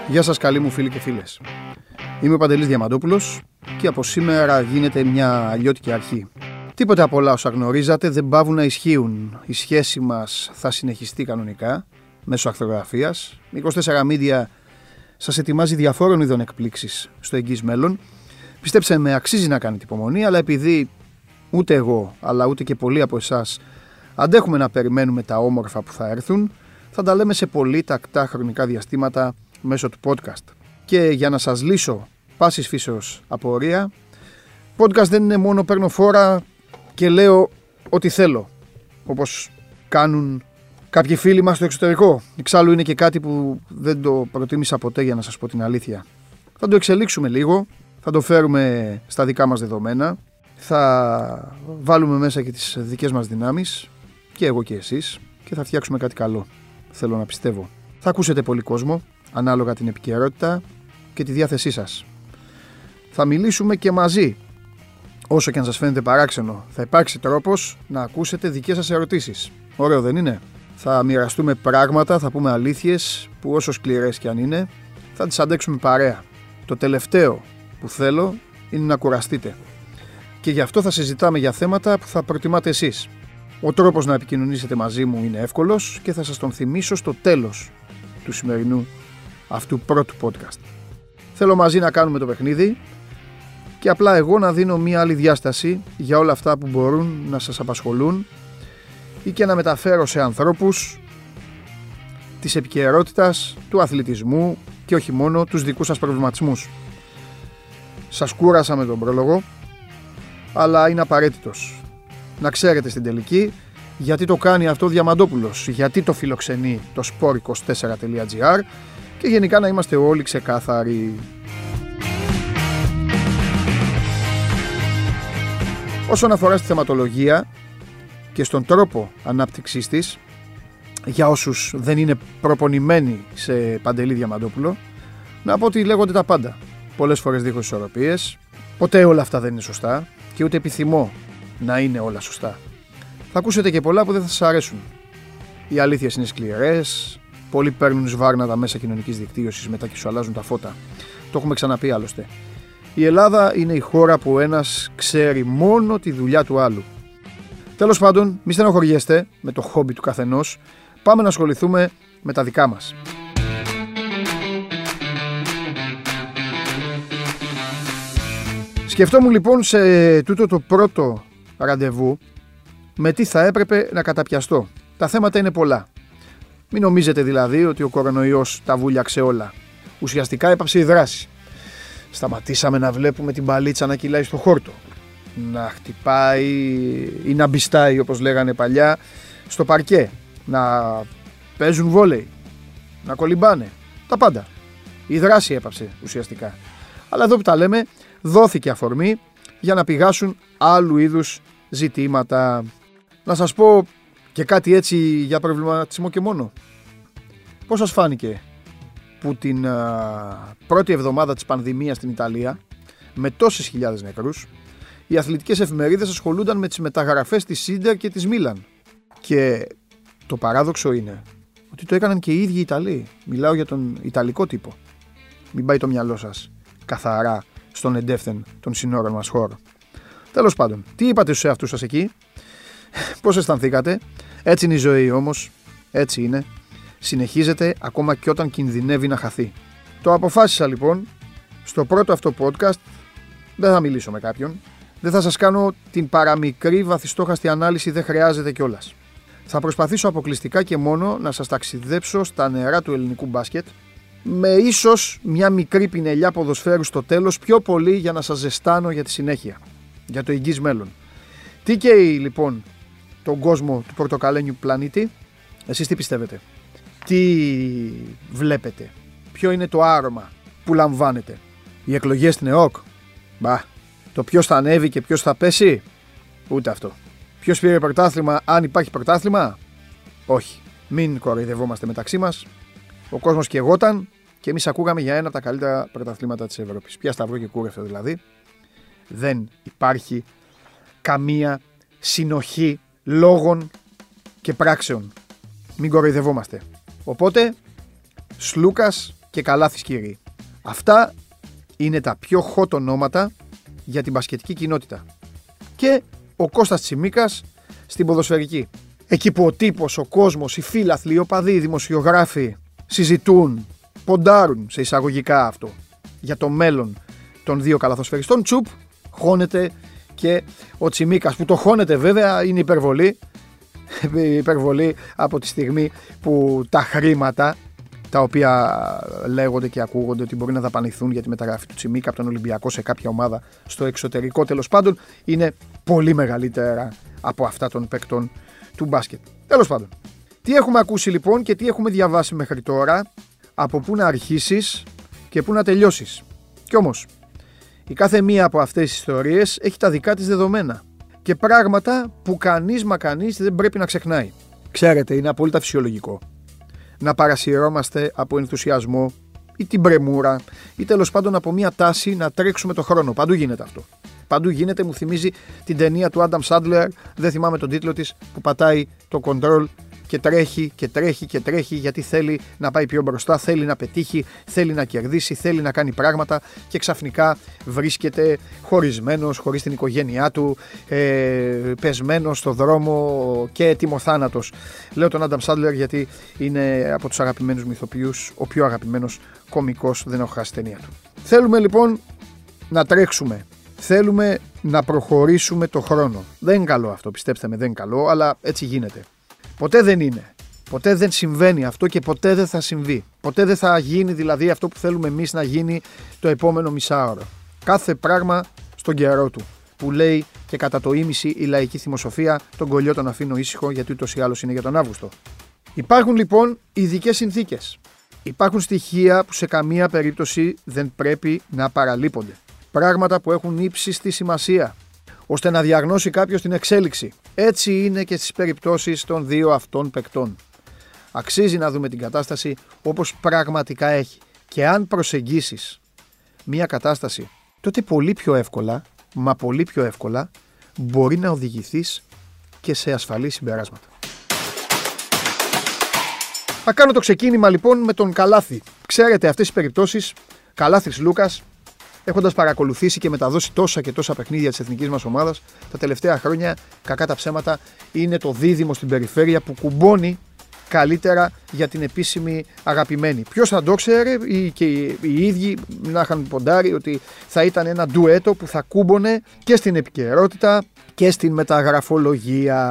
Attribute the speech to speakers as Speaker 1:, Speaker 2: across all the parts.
Speaker 1: Γεια σας καλοί μου φίλοι και φίλες. Είμαι ο Παντελής Διαμαντόπουλος και από σήμερα γίνεται μια αλλιώτικη αρχή. Τίποτα από όλα όσα γνωρίζατε δεν παύουν να ισχύουν. Η σχέση μας θα συνεχιστεί κανονικά μέσω αρθρογραφίας. 24 Media σας ετοιμάζει διαφόρων ειδών εκπλήξεις στο εγγύς μέλλον. Πιστέψτε με, αξίζει να κάνετε υπομονή, αλλά επειδή ούτε εγώ αλλά ούτε και πολλοί από εσάς αντέχουμε να περιμένουμε τα όμορφα που θα έρθουν, θα τα λέμε σε πολύ τακτά χρονικά διαστήματα μέσω του podcast. Και για να σας λύσω πάσης φύσεως απορία, podcast δεν είναι μόνο παίρνω φόρα και λέω ό,τι θέλω, όπως κάνουν κάποιοι φίλοι μας στο εξωτερικό. Εξάλλου είναι και κάτι που δεν το προτίμησα ποτέ, για να σας πω την αλήθεια. Θα το εξελίξουμε λίγο, θα το φέρουμε στα δικά μας δεδομένα, θα βάλουμε μέσα και τις δικές μας δυνάμεις, και εγώ και εσείς, και θα φτιάξουμε κάτι καλό. Θέλω να πιστεύω. Θα ακούσετε πολύ κόσμο, ανάλογα την επικαιρότητα και τη διάθεσή σας. Θα μιλήσουμε και μαζί. Όσο και αν σας φαίνεται παράξενο, θα υπάρξει τρόπος να ακούσετε δικές σας ερωτήσεις. Ωραίο δεν είναι? Θα μοιραστούμε πράγματα, θα πούμε αλήθειες που όσο σκληρές κι αν είναι, θα τις αντέξουμε παρέα. Το τελευταίο που θέλω είναι να κουραστείτε. Και γι' αυτό θα συζητάμε για θέματα που θα προτιμάτε εσείς. Ο τρόπος να επικοινωνήσετε μαζί μου είναι εύκολος και θα σας τον θυμίσω στο τέλος του σημερινού αυτού πρώτου podcast. Θέλω μαζί να κάνουμε το παιχνίδι και απλά εγώ να δίνω μία άλλη διάσταση για όλα αυτά που μπορούν να σας απασχολούν ή και να μεταφέρω σε ανθρώπους της επικαιρότητας, του αθλητισμού και όχι μόνο τους δικούς σας προβληματισμούς. Σας κούρασα με τον πρόλογο, αλλά είναι απαραίτητος. Να ξέρετε στην τελική γιατί το κάνει αυτό ο Διαμαντόπουλος, γιατί το φιλοξενεί το sport24.gr και γενικά να είμαστε όλοι ξεκάθαροι. Όσον αφορά στη θεματολογία και στον τρόπο ανάπτυξής της, για όσους δεν είναι προπονημένοι σε Παντελή Διαμαντόπουλο, να πω ότι λέγονται τα πάντα. Πολλές φορές δίχως ισορροπίες, ποτέ όλα αυτά δεν είναι σωστά και ούτε επιθυμώ να είναι όλα σωστά. Θα ακούσετε και πολλά που δεν θα σας αρέσουν. Οι αλήθειες είναι σκληρές, πολλοί παίρνουν σβάρνα τα μέσα κοινωνικής δικτύωσης μετά και σου αλλάζουν τα φώτα. Το έχουμε ξαναπεί άλλωστε. Η Ελλάδα είναι η χώρα που ο ένας ξέρει μόνο τη δουλειά του άλλου. Τέλος πάντων, μη στενοχωριέστε με το χόμπι του καθενός. Πάμε να ασχοληθούμε με τα δικά μας. Σκεφτόμουν λοιπόν σε τούτο το πρώτο ραντεβού με τι θα έπρεπε να καταπιαστώ. Τα θέματα είναι πολλά. Μην νομίζετε δηλαδή ότι ο κορονοϊός τα βούλιαξε όλα. Ουσιαστικά έπαψε η δράση. Σταματήσαμε να βλέπουμε την μπαλίτσα να κυλάει στο χόρτο, να χτυπάει ή να μπιστάει όπως λέγανε παλιά στο παρκέ, να παίζουν βόλεϊ, να κολυμπάνε, τα πάντα. Η δράση έπαψε ουσιαστικά. Αλλά εδώ που τα λέμε, δόθηκε αφορμή για να πηγάσουν άλλου είδους ζητήματα. Να σας πω και κάτι έτσι για προβληματισμό και μόνο. Πώς σας φάνηκε που την πρώτη εβδομάδα της πανδημίας στην Ιταλία, με τόσες χιλιάδες νεκρούς, οι αθλητικές εφημερίδες ασχολούνταν με τις μεταγραφές της Ίντερ και της Μίλαν. Και το παράδοξο είναι ότι το έκαναν και οι ίδιοι Ιταλοί. Μιλάω για τον Ιταλικό τύπο. Μην πάει το μυαλό σας καθαρά στον εντεύθεν των συνόρων μας χώρο. Τέλος πάντων, τι είπατε στους εαυτούς σας εκεί? Πώς αισθανθήκατε? Έτσι είναι η ζωή όμως, έτσι είναι. Συνεχίζεται ακόμα και όταν κινδυνεύει να χαθεί. Το αποφάσισα λοιπόν, στο πρώτο αυτό podcast δεν θα μιλήσω με κάποιον, δεν θα σας κάνω την παραμικρή βαθιστόχαστη ανάλυση, δεν χρειάζεται κιόλας. Θα προσπαθήσω αποκλειστικά και μόνο να σας ταξιδέψω στα νερά του ελληνικού μπάσκετ, με ίσως μια μικρή πινελιά ποδοσφαίρου στο τέλος, πιο πολύ για να σας ζεστάνω για τη συνέχεια, για το εγγύς μέλλον. Τι καίει λοιπόν τον κόσμο του πορτοκαλένιου πλανήτη? Εσείς τι πιστεύετε? Τι βλέπετε? Ποιο είναι το άρωμα που λαμβάνετε? Οι εκλογές στην ΕΟΚ? Μπα. Το ποιος θα ανέβει και ποιος θα πέσει? Ούτε αυτό. Ποιος πήρε πρωτάθλημα, αν υπάρχει πρωτάθλημα? Όχι. Μην κοροϊδευόμαστε μεταξύ μας. Ο κόσμος καιγόταν και εμείς ακούγαμε για ένα από τα καλύτερα πρωταθλήματα της Ευρώπης. Πια σταυρό και κούρευτο δηλαδή. Δεν υπάρχει καμία συνοχή λόγων και πράξεων. Μην κοροϊδευόμαστε. Οπότε, Σλούκας και Καλάθης, κύριοι. Αυτά είναι τα πιο hot ονόματα για την μπασκετική κοινότητα. Και ο Κώστας Τσιμίκας στην ποδοσφαιρική. Εκεί που ο τύπος, ο κόσμος, οι φίλαθλοι, οι οπαδοί, οι δημοσιογράφοι συζητούν, ποντάρουν σε εισαγωγικά αυτό για το μέλλον των δύο καλαθοσφαιριστών, τσουπ, χώνεται και ο Τσιμίκας, που το χώνεται βέβαια είναι υπερβολή από τη στιγμή που τα χρήματα τα οποία λέγονται και ακούγονται ότι μπορεί να δαπανηθούν για τη μεταγραφή του Τσιμίκα από τον Ολυμπιακό σε κάποια ομάδα στο εξωτερικό, τέλος πάντων, είναι πολύ μεγαλύτερα από αυτά των παικτών του μπάσκετ. Τέλος πάντων, τι έχουμε ακούσει λοιπόν και τι έχουμε διαβάσει μέχρι τώρα, από πού να αρχίσεις και πού να τελειώσεις. Κι όμως, η κάθε μία από αυτές τις ιστορίες έχει τα δικά της δεδομένα και πράγματα που κανείς δεν πρέπει να ξεχνάει. Ξέρετε, είναι απόλυτα φυσιολογικό να παρασυρώμαστε από ενθουσιασμό ή την πρεμούρα ή τέλος πάντων από μια τάση να τρέξουμε το χρόνο. Παντού γίνεται αυτό. Παντού γίνεται, μου θυμίζει την ταινία του Άνταμ Σάντλερ, δεν θυμάμαι τον τίτλο της, που πατάει το control και τρέχει γιατί θέλει να πάει πιο μπροστά, θέλει να πετύχει, θέλει να κερδίσει, θέλει να κάνει πράγματα και ξαφνικά βρίσκεται χωρισμένος, χωρίς την οικογένειά του, πεσμένος στο δρόμο και έτοιμο θάνατος. Λέω τον Άνταμ Σάντλερ γιατί είναι από τους αγαπημένους μου ηθοποιούς, ο πιο αγαπημένος κωμικός, δεν έχω χάσει ταινία του. Θέλουμε λοιπόν να τρέξουμε. Θέλουμε να προχωρήσουμε το χρόνο. Δεν είναι καλό αυτό, πιστέψτε με, δεν είναι καλό, αλλά έτσι γίνεται. Ποτέ δεν είναι. Ποτέ δεν συμβαίνει αυτό και ποτέ δεν θα συμβεί. Ποτέ δεν θα γίνει δηλαδή αυτό που θέλουμε εμείς να γίνει το επόμενο μισάωρο. Κάθε πράγμα στον καιρό του. Που λέει και κατά το ήμιση η λαϊκή θυμοσοφία, τον κολλιό τον αφήνω ήσυχο γιατί ούτως ή άλλως είναι για τον Αύγουστο. Υπάρχουν λοιπόν ειδικές συνθήκες. Υπάρχουν στοιχεία που σε καμία περίπτωση δεν πρέπει να παραλείπονται. Πράγματα που έχουν ύψιστη σημασία, ώστε να διαγνώσει κάποιος την εξέλιξη. Έτσι είναι και στις περιπτώσεις των δύο αυτών παικτών. Αξίζει να δούμε την κατάσταση όπως πραγματικά έχει. Και αν προσεγγίσεις μια κατάσταση, τότε πολύ πιο εύκολα μπορεί να οδηγηθείς και σε ασφαλή συμπεράσματα. Θα κάνω το ξεκίνημα λοιπόν με τον Καλάθη. Ξέρετε αυτές τις περιπτώσεις, Καλάθης Λούκας, έχοντας παρακολουθήσει και μεταδώσει τόσα και τόσα παιχνίδια της εθνικής μας ομάδας, τα τελευταία χρόνια, κακά τα ψέματα, είναι το δίδυμο στην περιφέρεια που κουμπώνει καλύτερα για την επίσημη αγαπημένη. Ποιος θα το ξέρε, και οι ίδιοι να είχαν ποντάρει ότι θα ήταν ένα ντουέτο που θα κούμπονε και στην επικαιρότητα και στην μεταγραφολογία.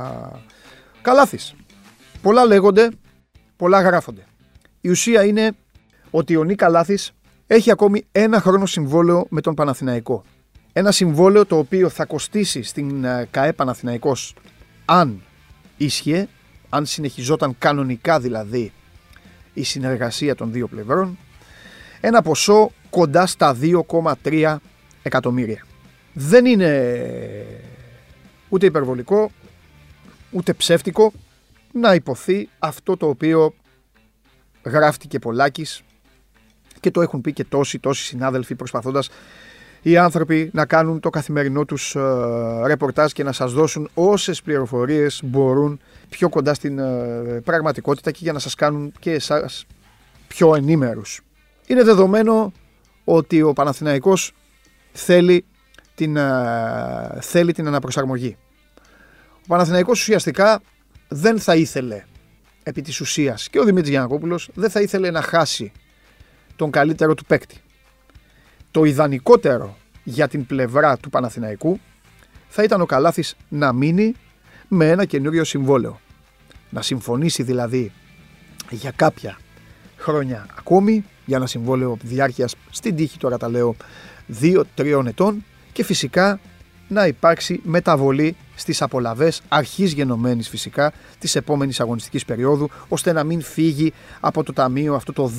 Speaker 1: Καλάθης. Πολλά λέγονται, πολλά γράφονται. Η ουσία είναι ότι ο Νίκ Καλάθης έχει ακόμη ένα χρόνο συμβόλαιο με τον Παναθηναϊκό. Ένα συμβόλαιο το οποίο θα κοστίσει στην ΚΑΕ Παναθηναϊκός, αν ίσχυε, αν συνεχιζόταν κανονικά δηλαδή η συνεργασία των δύο πλευρών, ένα ποσό κοντά στα 2,3 εκατομμύρια. Δεν είναι ούτε υπερβολικό, ούτε ψεύτικο να υποθεί αυτό το οποίο γράφτηκε πολλάκις και το έχουν πει και τόσοι συνάδελφοι, προσπαθώντας οι άνθρωποι να κάνουν το καθημερινό τους ρεπορτάζ και να σας δώσουν όσες πληροφορίες μπορούν πιο κοντά στην πραγματικότητα και για να σας κάνουν και εσάς πιο ενήμερους. Είναι δεδομένο ότι ο Παναθηναϊκός θέλει την αναπροσαρμογή. Ο Παναθηναϊκός ουσιαστικά δεν θα ήθελε, επί της ουσίας, και ο Δημήτρης Γιαννακόπουλος δεν θα ήθελε να χάσει τον καλύτερο του παίκτη. Το ιδανικότερο για την πλευρά του Παναθηναϊκού θα ήταν ο Καλάθης να μείνει με ένα καινούριο συμβόλαιο. Να συμφωνήσει δηλαδή για κάποια χρόνια ακόμη, για ένα συμβόλαιο διάρκειας στην τύχη, τώρα τα λέω, 2-3 ετών, και φυσικά να υπάρξει μεταβολή στις απολαβές αρχής γενομένης φυσικά της επόμενης αγωνιστικής περίοδου, ώστε να μην φύγει από το ταμείο αυτό το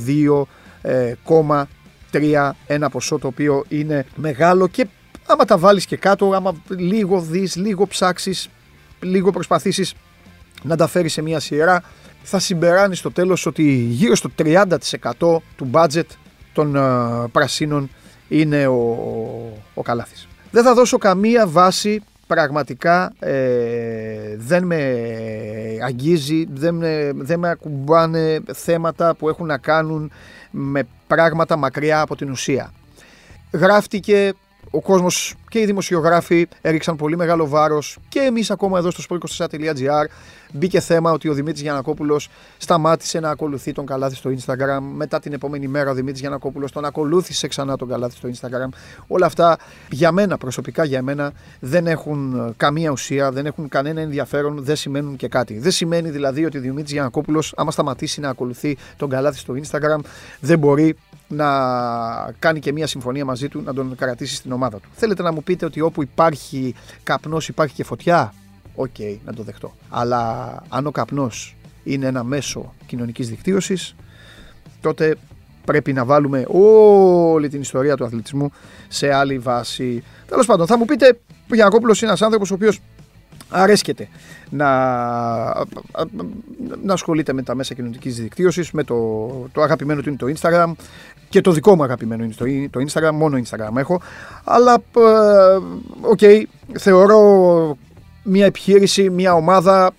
Speaker 1: 2,3, ένα ποσό το οποίο είναι μεγάλο, και άμα τα βάλεις και κάτω, άμα λίγο δεις, λίγο ψάξεις, λίγο προσπαθήσεις να τα φέρεις σε μια σειρά, θα συμπεράνεις στο τέλος ότι γύρω στο 30% του budget των πρασίνων είναι ο Καλάθης. Δεν θα δώσω καμία βάση πραγματικά δεν με αγγίζει, δεν με ακουμπάνε θέματα που έχουν να κάνουν με πράγματα μακριά από την ουσία. Γράφτηκε, ο κόσμος και οι δημοσιογράφοι έριξαν πολύ μεγάλο βάρος και εμείς ακόμα εδώ στο sport24.gr μπήκε θέμα ότι ο Δημήτρης Γιαννακόπουλος σταμάτησε να ακολουθεί τον Καλάθη στο Instagram. Μετά την επόμενη μέρα ο Δημήτρης Γιαννακόπουλος τον ακολούθησε ξανά τον Καλάθη στο Instagram. Όλα αυτά για μένα, προσωπικά για μένα, δεν έχουν καμία ουσία, δεν έχουν κανένα ενδιαφέρον, δεν σημαίνουν και κάτι. Δεν σημαίνει δηλαδή ότι ο Δημήτρης Γιαννακόπουλος, άμα σταματήσει να ακολουθεί τον Καλάθη στο Instagram, δεν μπορεί να κάνει και μία συμφωνία μαζί του, να τον κρατήσει στην ομάδα του. Θέλετε να μου πείτε ότι όπου υπάρχει καπνός υπάρχει και φωτιά? Οκ, να το δεχτώ. Αλλά αν ο καπνός είναι ένα μέσο κοινωνικής δικτύωσης, τότε πρέπει να βάλουμε όλη την ιστορία του αθλητισμού σε άλλη βάση. Τέλος πάντων, θα μου πείτε, ο Γιαννακόπουλος είναι ένας άνθρωπος ο οποίος αρέσκεται να ασχολείται με τα μέσα κοινωνικής δικτύωσης, με το αγαπημένο του είναι το Instagram και το δικό μου αγαπημένο είναι το Instagram, μόνο Instagram έχω, αλλά θεωρώ μια επιχείρηση, μια ομάδα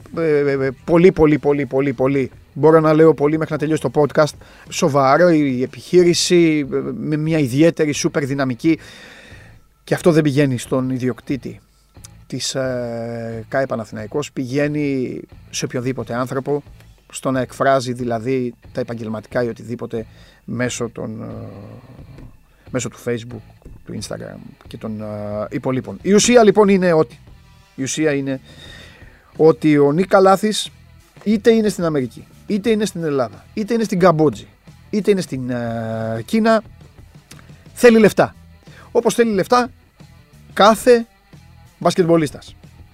Speaker 1: πολύ, μπορώ να λέω πολύ μέχρι να τελειώσει το podcast, σοβαρό η επιχείρηση, με μια ιδιαίτερη σούπερ δυναμική, και αυτό δεν πηγαίνει στον ιδιοκτήτη της ΚΑΕ Παναθηναϊκός, πηγαίνει σε οποιοδήποτε άνθρωπο, στο να εκφράζει δηλαδή τα επαγγελματικά ή οτιδήποτε μέσω του Facebook, του Instagram και των υπολείπων. Η ουσία λοιπόν είναι ότι ο Νίκ Καλάθης είτε είναι στην Αμερική, είτε είναι στην Ελλάδα, είτε είναι στην Καμπότζη, είτε είναι στην Κίνα, θέλει λεφτά. Όπως θέλει λεφτά κάθε μπασκετμπολίστας.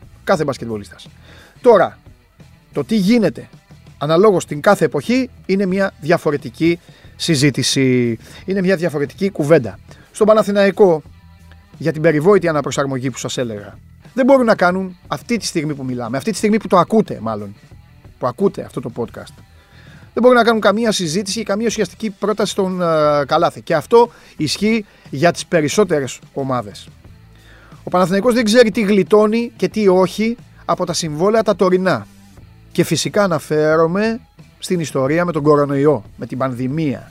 Speaker 1: Τώρα, το τι γίνεται αναλόγως στην κάθε εποχή είναι μια διαφορετική συζήτηση, είναι μια διαφορετική κουβέντα. Στον Παναθηναϊκό, για την περιβόητη αναπροσαρμογή που σας έλεγα, δεν μπορούν να κάνουν αυτή τη στιγμή που μιλάμε, αυτή τη στιγμή που το ακούτε μάλλον, που ακούτε αυτό το podcast, δεν μπορούν να κάνουν καμία συζήτηση ή καμία ουσιαστική πρόταση στον Καλάθη. Και αυτό ισχύει για τις περισσότερες ομάδες. Ο Παναθηναϊκός δεν ξέρει τι γλιτώνει και τι όχι από τα συμβόλαια τα τωρινά. Και φυσικά αναφέρομαι στην ιστορία με τον κορονοϊό, με την πανδημία,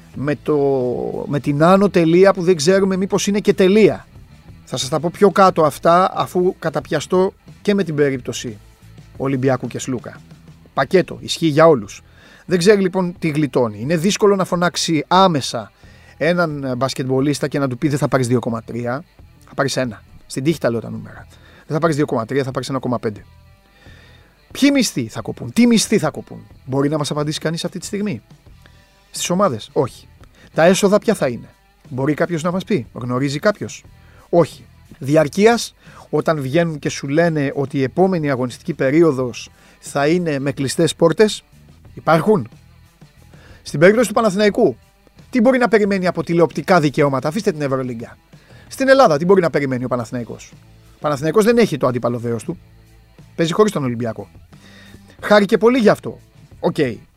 Speaker 1: με την άνω τελεία που δεν ξέρουμε μήπως είναι και τελεία. Θα σας τα πω πιο κάτω αυτά, αφού καταπιαστώ και με την περίπτωση Ολυμπιακού και Σλούκα. Πακέτο, ισχύει για όλους. Δεν ξέρει λοιπόν τι γλιτώνει. Είναι δύσκολο να φωνάξει άμεσα έναν μπασκετμπολίστα και να του πει δεν θα πάρεις 2,3, θα πάρεις 1. Στην τύχη τα λέω τα νούμερα. Δεν θα πάρεις 2,3, θα πάρεις 1,5. Ποιοι μισθοί θα κοπούν, τι μισθοί θα κοπούν? Μπορεί να μας απαντήσει κανείς αυτή τη στιγμή? Στις ομάδες, όχι. Τα έσοδα ποια θα είναι? Μπορεί κάποιος να μας πει? Γνωρίζει κάποιος? Όχι. Διαρκείας, όταν βγαίνουν και σου λένε ότι η επόμενη αγωνιστική περίοδος θα είναι με κλειστές πόρτες, υπάρχουν. Στην περίπτωση του Παναθηναϊκού, τι μπορεί να περιμένει από τηλεοπτικά δικαιώματα? Αφήστε την Ευρωλίγκα. Στην Ελλάδα, τι μπορεί να περιμένει ο Παναθηναϊκός? Ο Παναθηναϊκός δεν έχει το αντίπαλο δέος του. Παίζει χωρίς τον Ολυμπιακό. Χάρηκε πολύ γι' αυτό. Οκ.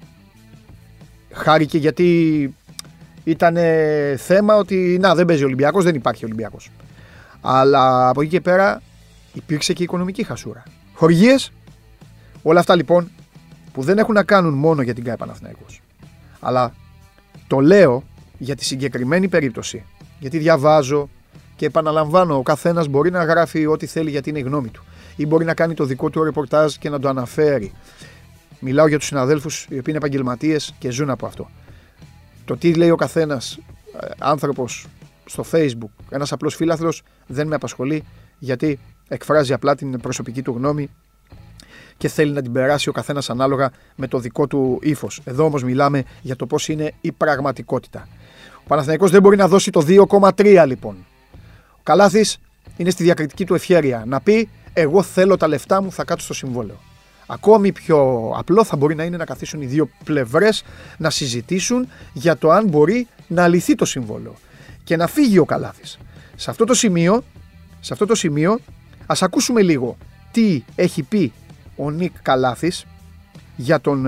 Speaker 1: Χάρηκε γιατί ήταν θέμα ότι δεν παίζει ο Ολυμπιακός, δεν υπάρχει Ολυμπιακός. Αλλά από εκεί και πέρα υπήρξε και οικονομική χασούρα. Χορηγίες, όλα αυτά λοιπόν που δεν έχουν να κάνουν μόνο για την ΚΑΕ Παναθηναϊκός. Αλλά το λέω για τη συγκεκριμένη περίπτωση. Γιατί διαβάζω και επαναλαμβάνω, ο καθένας μπορεί να γράφει ό,τι θέλει γιατί είναι η γνώμη του. Ή μπορεί να κάνει το δικό του ρεπορτάζ και να το αναφέρει. Μιλάω για τους συναδέλφους οι οποίοι είναι επαγγελματίες και ζουν από αυτό. Το τι λέει ο καθένας άνθρωπος στο Facebook, ένας απλός φίλαθλος, δεν με απασχολεί, γιατί εκφράζει απλά την προσωπική του γνώμη και θέλει να την περάσει ο καθένας ανάλογα με το δικό του ύφος. Εδώ όμως μιλάμε για το πώς είναι η πραγματικότητα. Ο Παναθηναϊκός δεν μπορεί να δώσει το 2,3 λοιπόν. Ο Καλάθης είναι στη διακριτική του ευχέρεια να πει εγώ θέλω τα λεφτά μου, θα κάτσω στο συμβόλαιο. Ακόμη πιο απλό θα μπορεί να είναι να καθίσουν οι δύο πλευρές να συζητήσουν για το αν μπορεί να λυθεί το συμβόλαιο και να φύγει ο Καλάθης. Σε αυτό το σημείο ας ακούσουμε λίγο τι έχει πει ο Νίκ Καλάθης για τον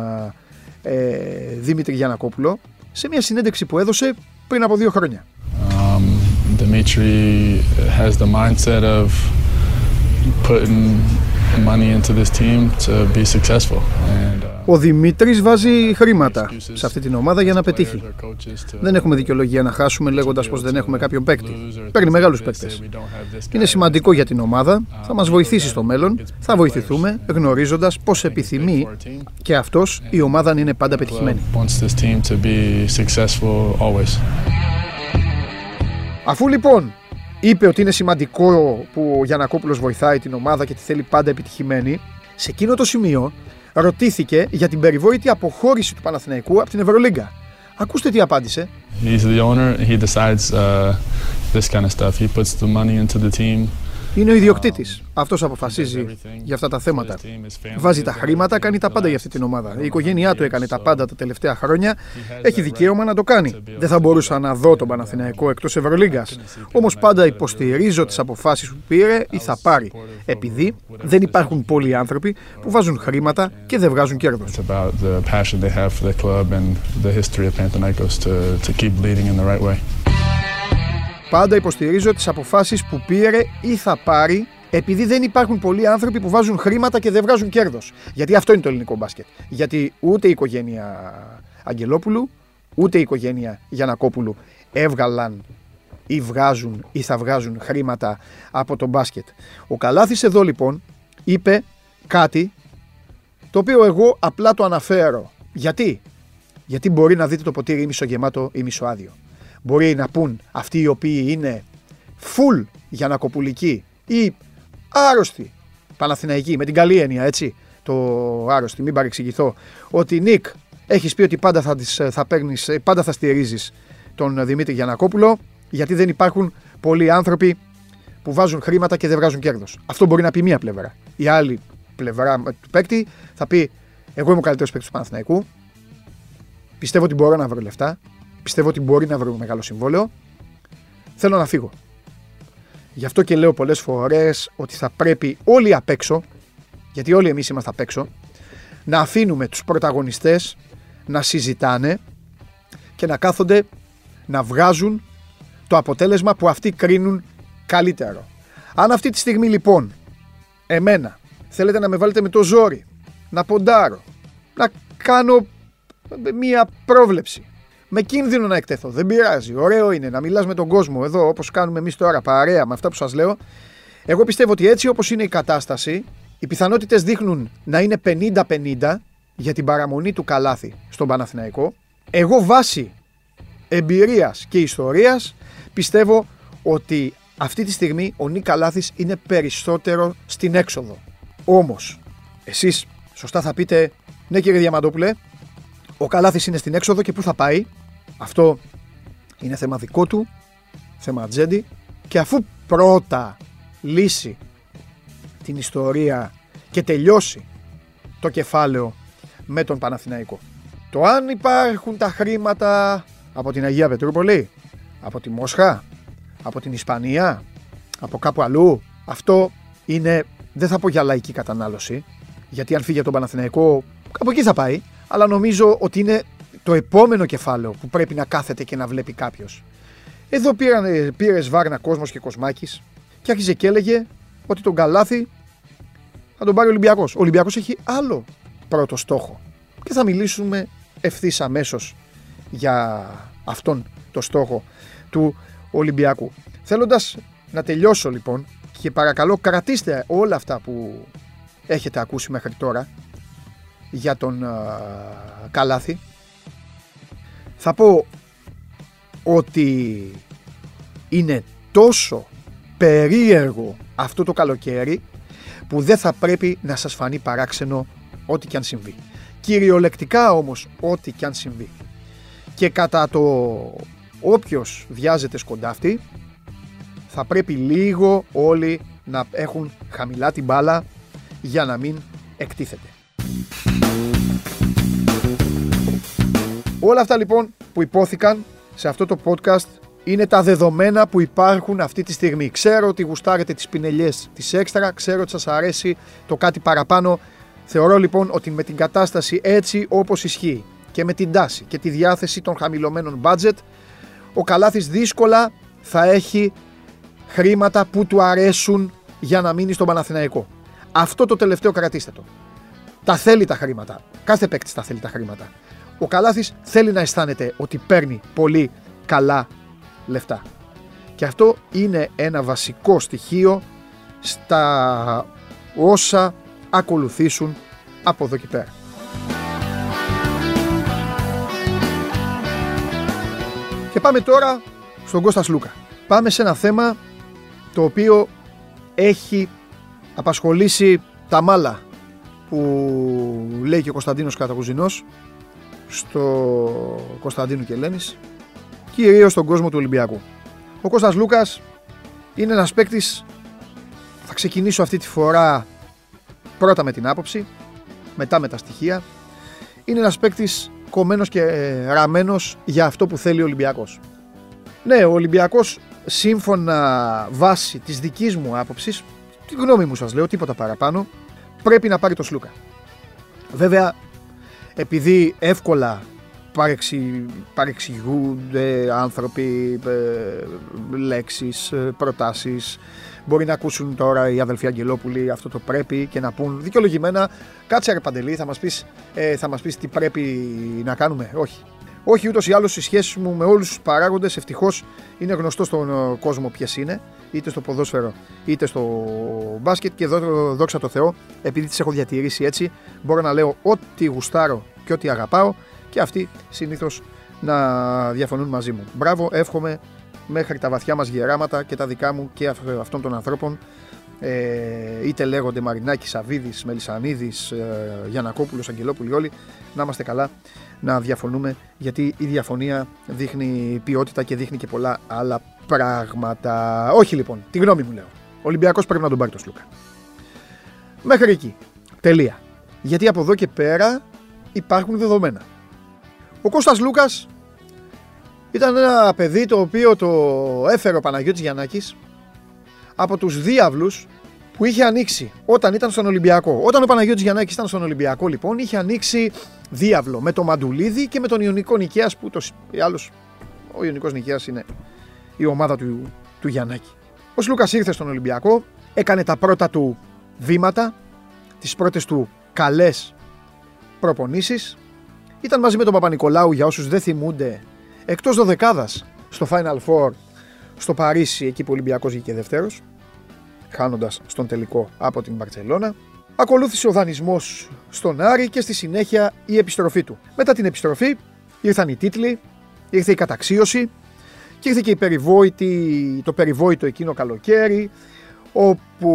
Speaker 1: Δημήτρη Γιαννακόπουλο σε μια συνέντευξη που έδωσε πριν από 2 χρόνια.
Speaker 2: Dimitri has the mindset of putting money into this team to be successful.
Speaker 1: Ο Δημήτρης βάζει χρήματα σε αυτή την ομάδα για να πετύχει. Δεν έχουμε δικαιολογία να χάσουμε λέγοντας πως δεν έχουμε κάποιον παίκτη. Παίρνει μεγάλους παίκτες. Είναι σημαντικό για την ομάδα, θα μας βοηθήσει στο μέλλον, θα βοηθηθούμε γνωρίζοντας πως επιθυμεί και αυτός η ομάδα να είναι πάντα πετυχημένη. Αφού λοιπόν είπε ότι είναι σημαντικό που ο Γιαννακόπουλος βοηθάει την ομάδα και τη θέλει πάντα επιτυχημένη, σε εκείνο το σημείο ρωτήθηκε για την περιβόητη αποχώρηση του Παναθηναϊκού από την Ευρωλίγκα. Ακούστε τι απάντησε.
Speaker 2: He's the owner. He decides this kind of stuff. He puts the money into the team.
Speaker 1: Είναι ο ιδιοκτήτης. Αυτός αποφασίζει για αυτά τα θέματα. Βάζει τα χρήματα, κάνει τα πάντα για αυτή την ομάδα. Η οικογένειά του έκανε τα πάντα τα τελευταία χρόνια. Έχει δικαίωμα να το κάνει. Δεν θα μπορούσα να δω τον Παναθηναϊκό εκτός Ευρωλίγκας. Όμως πάντα υποστηρίζω τις αποφάσεις που πήρε ή θα πάρει. Επειδή δεν υπάρχουν πολλοί άνθρωποι που βάζουν χρήματα και δεν βγάζουν κέρδος. Πάντα υποστηρίζω τις αποφάσεις που πήρε ή θα πάρει, επειδή δεν υπάρχουν πολλοί άνθρωποι που βάζουν χρήματα και δεν βγάζουν κέρδος. Γιατί αυτό είναι το ελληνικό μπάσκετ. Γιατί ούτε η οικογένεια Αγγελόπουλου, ούτε η οικογένεια Γιαννακόπουλου έβγαλαν ή βγάζουν ή θα βγάζουν χρήματα από το μπάσκετ. Ο Καλάθης εδώ λοιπόν είπε κάτι το οποίο εγώ απλά το αναφέρω. Γιατί μπορεί να δείτε το ποτήρι ή μισογεμάτο ή μισοάδιο. Μπορεί να πούν αυτοί οι οποίοι είναι full γιαννακοπουλικοί ή άρρωστοι Παναθηναϊκοί, με την καλή έννοια, έτσι, το άρρωστοι, μην παρεξηγηθώ, ότι Νίκ, έχεις πει ότι πάντα θα στηρίζεις τον Δημήτρη Γιαννακόπουλο, γιατί δεν υπάρχουν πολλοί άνθρωποι που βάζουν χρήματα και δεν βγάζουν κέρδος. Αυτό μπορεί να πει μία πλευρά. Η άλλη πλευρά του παίκτη θα πει: εγώ είμαι ο καλύτερος παίκτης του Παναθηναϊκού, πιστεύω ότι μπορώ να βρω λεφτά. Πιστεύω ότι μπορεί να βρω μεγάλο συμβόλαιο. Θέλω να φύγω. Γι' αυτό και λέω πολλές φορές ότι θα πρέπει όλοι απ' έξω, γιατί όλοι εμείς είμαστε απ' έξω, να αφήνουμε τους πρωταγωνιστές να συζητάνε και να κάθονται να βγάζουν το αποτέλεσμα που αυτοί κρίνουν καλύτερο. Αν αυτή τη στιγμή λοιπόν εμένα θέλετε να με βάλετε με το ζόρι, να ποντάρω, να κάνω μία πρόβλεψη, με κίνδυνο να εκτεθώ, δεν πειράζει. Ωραίο είναι να μιλάς με τον κόσμο εδώ, όπως κάνουμε εμείς τώρα, παρέα με αυτά που σας λέω. Εγώ πιστεύω ότι έτσι όπως είναι η κατάσταση, οι πιθανότητες δείχνουν να είναι 50-50 για την παραμονή του Καλάθη στον Παναθηναϊκό. Εγώ βάσει εμπειρίας και ιστορίας πιστεύω ότι αυτή τη στιγμή ο Νίκ Καλάθης είναι περισσότερο στην έξοδο. Όμως, εσείς σωστά θα πείτε, ναι κύριε Διαμαντόπουλε, ο Καλάθης είναι στην έξοδο και πού θα πάει? Αυτό είναι θέμα δικό του, θέμα ατζέντη, και αφού πρώτα λύσει την ιστορία και τελειώσει το κεφάλαιο με τον Παναθηναϊκό. Το αν υπάρχουν τα χρήματα από την Αγία Πετρούπολη, από τη Μόσχα, από την Ισπανία, από κάπου αλλού, αυτό είναι, δεν θα πω για λαϊκή κατανάλωση, γιατί αν φύγει από τον Παναθηναϊκό κάπου εκεί θα πάει, αλλά νομίζω ότι είναι το επόμενο κεφάλαιο που πρέπει να κάθεται και να βλέπει κάποιος. Εδώ πήρε Σβάρνα Κόσμος και Κοσμάκης και άρχιζε και έλεγε ότι τον Καλάθη θα τον πάρει ο Ολυμπιακός. Ο Ολυμπιακός έχει άλλο πρώτο στόχο και θα μιλήσουμε ευθύς αμέσως για αυτόν το στόχο του Ολυμπιακού. Θέλοντας να τελειώσω λοιπόν, και παρακαλώ κρατήστε όλα αυτά που έχετε ακούσει μέχρι τώρα για τον Καλάθη, θα πω ότι είναι τόσο περίεργο αυτό το καλοκαίρι που δεν θα πρέπει να σας φανεί παράξενο ό,τι και αν συμβεί. Κυριολεκτικά όμως ό,τι και αν συμβεί. Και κατά το όποιος βιάζεται σκοντάφτη, θα πρέπει λίγο όλοι να έχουν χαμηλά την μπάλα για να μην εκτίθεται. Όλα αυτά λοιπόν που υπόθηκαν σε αυτό το podcast είναι τα δεδομένα που υπάρχουν αυτή τη στιγμή. Ξέρω ότι γουστάρετε τις πινελιές της έξτρα, ξέρω ότι σας αρέσει το κάτι παραπάνω. Θεωρώ λοιπόν ότι με την κατάσταση έτσι όπως ισχύει και με την τάση και τη διάθεση των χαμηλωμένων budget, ο Καλάθης δύσκολα θα έχει χρήματα που του αρέσουν για να μείνει στον Παναθηναϊκό. Αυτό το τελευταίο κρατήστε το. Τα θέλει τα χρήματα. Κάθε παίκτης τα θέλει τα χρήματα. Ο Καλάθης θέλει να αισθάνεται ότι παίρνει πολύ καλά λεφτά. Και αυτό είναι ένα βασικό στοιχείο στα όσα ακολουθήσουν από εδώ και πέρα. Και πάμε τώρα στον Κώστα Σλούκα. Πάμε σε ένα θέμα το οποίο έχει απασχολήσει τα μάλα που λέει και ο Κωνσταντίνος Κατακουζινός στο Κωνσταντίνου και Ελένης, κυρίως στον κόσμο του Ολυμπιακού. Ο Κώστας Λούκας είναι ένας παίκτης, θα ξεκινήσω αυτή τη φορά πρώτα με την άποψη, μετά με τα στοιχεία. Είναι ένας παίκτης κομμένος και ραμμένος για αυτό που θέλει ο Ολυμπιακός. Ναι, ο Ολυμπιακός, σύμφωνα βάση της δικής μου άποψης, τη γνώμη μου σας λέω, τίποτα παραπάνω, πρέπει να πάρει το Σλούκα. Βέβαια, επειδή εύκολα παρεξηγούνται άνθρωποι, λέξεις, προτάσεις, μπορεί να ακούσουν τώρα οι αδελφοί Αγγελόπουλοι αυτό το πρέπει και να πούν δικαιολογημένα, κάτσε ρε Παντελή, θα μας πεις τι πρέπει να κάνουμε. Όχι, ούτως ή άλλως οι σχέσεις μου με όλους τους παράγοντες ευτυχώς είναι γνωστό στον κόσμο ποιες είναι, είτε στο ποδόσφαιρο είτε στο μπάσκετ, και εδώ δόξα τω Θεώ, επειδή τις έχω διατηρήσει έτσι, μπορώ να λέω ό,τι γουστάρω και ό,τι αγαπάω και αυτοί συνήθως να διαφωνούν μαζί μου. Μπράβο, εύχομαι μέχρι τα βαθιά μας γεράματα και τα δικά μου και αυτών των ανθρώπων, είτε λέγονται Μαρινάκης, Σαβίδης, Μελισσανίδης, Γιαννακόπουλος, Αγγελόπουλοι, όλοι να είμαστε καλά, να διαφωνούμε, γιατί η διαφωνία δείχνει ποιότητα και δείχνει και πολλά άλλα πράγματα. Όχι λοιπόν, τη γνώμη μου λέω. Ο Ολυμπιακός πρέπει να τον πάρει το Σλούκα. Μέχρι εκεί. Τελεία. Γιατί από εδώ και πέρα υπάρχουν δεδομένα. Ο Κώστας Λούκας ήταν ένα παιδί το οποίο το έφερε ο Παναγιώτης Γιαννάκης από τους διάβλους που είχε ανοίξει όταν ήταν στον Ολυμπιακό. Όταν ο Παναγιώτης Γιαννάκης ήταν στον Ολυμπιακό, λοιπόν, είχε ανοίξει διάβλο με τον Μαντουλίδη και με τον Ιωνικό Νικαίας, που άλλος, ο Ιωνικός Νικαίας είναι η ομάδα του Γιαννάκη. Ο Λούκας ήρθε στον Ολυμπιακό, έκανε τα πρώτα του βήματα, τις πρώτες του καλές προπονήσεις. Ήταν μαζί με τον Παπα-Νικολάου, για όσους δεν θυμούνται, εκτός δωδεκάδας στο Final Four στο Παρίσι, εκεί που ο Ολυμπιακός βγήκε δεύτερος, χάνοντας στον τελικό από την Μπαρτσελώνα. Ακολούθησε ο δανεισμός στον Άρη και στη συνέχεια η επιστροφή του. Μετά την επιστροφή ήρθαν οι τίτλοι, ήρθε η καταξίωση και ήρθε και το περιβόητο εκείνο καλοκαίρι, όπου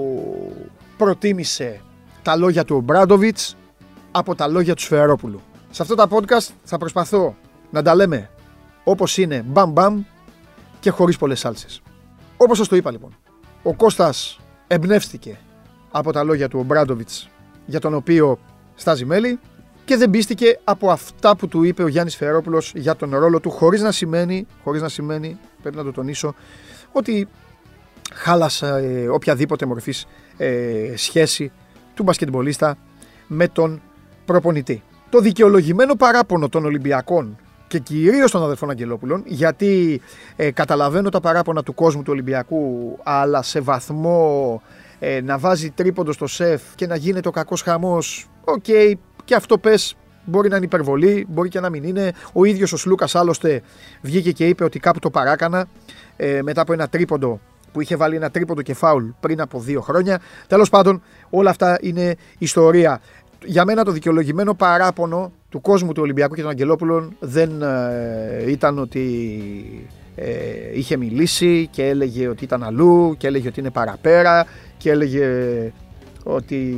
Speaker 1: προτίμησε τα λόγια του Ομπράντοβιτς από τα λόγια του Σφερόπουλου. Σε αυτό τα podcast θα προσπαθώ να τα λέμε όπως είναι, μπαμ μπαμ και χωρίς πολλές σάλτσες. Όπως σας το είπα λοιπόν, ο Κώστας εμπνεύστηκε από τα λόγια του Ομπράντοβιτς, για τον οποίο στάζει μέλη, και δεν πίστηκε από αυτά που του είπε ο Γιάννης Σφερόπουλος για τον ρόλο του, χωρίς να σημαίνει, πρέπει να το τονίσω, ότι χάλασε οποιαδήποτε μορφής σχέση του μπασκετμπολίστα με τον προπονητή. Το δικαιολογημένο παράπονο των Ολυμπιακών και κυρίως των αδελφών Αγγελόπουλων, γιατί καταλαβαίνω τα παράπονα του κόσμου του Ολυμπιακού, αλλά σε βαθμό να βάζει τρίποντο στο σεφ και να γίνεται ο κακός χαμός, και αυτό πες, μπορεί να είναι υπερβολή, μπορεί και να μην είναι. Ο ίδιος ο Σλούκας άλλωστε βγήκε και είπε ότι κάπου το παράκανα μετά από ένα τρίποντο που είχε βάλει, ένα τρίποντο και φάουλ πριν από 2 χρόνια. Τέλος πάντων, όλα αυτά είναι ιστορία. Για μένα το δικαιολογημένο παράπονο του κόσμου του Ολυμπιακού και των Αγγελόπουλων δεν ήταν ότι είχε μιλήσει και έλεγε ότι ήταν αλλού και έλεγε ότι είναι παραπέρα και έλεγε ότι